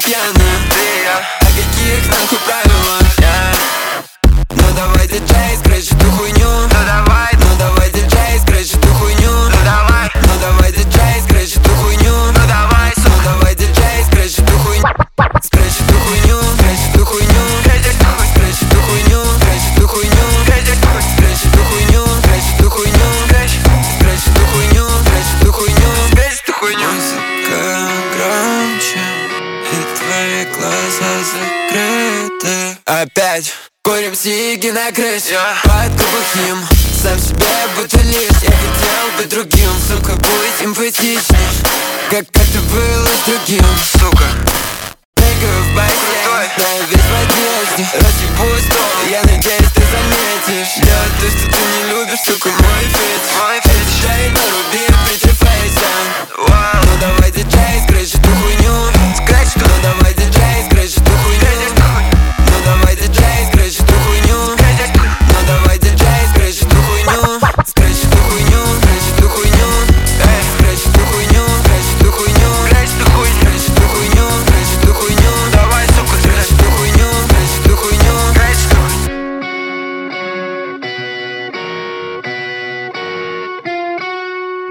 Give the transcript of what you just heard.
пьяные. О каких нахуй правилах? Ну давай, диджей, скрэч эту хуйню. Ну давай, диджей, скрэч эту хуйню. Ну давай, диджей, скрэч эту хуйню. Ну давай, диджей, скрэч эту хуйню. Скрэч эту хуйню, скрэч эту хуйню. Скрэч эту хуйню, скрэч эту хуйню. Скрэч эту хуйню, скрэч эту хуйню. Скрэч эту хуйню, скрэч эту хуйню. Скрэч эту хуйню. Музыка громче, и твои глаза закрыты. Опять курим сиги на крыше, под кубахим. Сам себе будто лишь. Я хотел быть другим, сука, будь симпатичней, как это было с другим, сука. Прыгаю в бассейн, да я весь в одежде. Разъебу стол, я надеюсь, ты заметишь. Делать то, что ты не любишь, сука, мой фетиш. Эй, диджей, наруби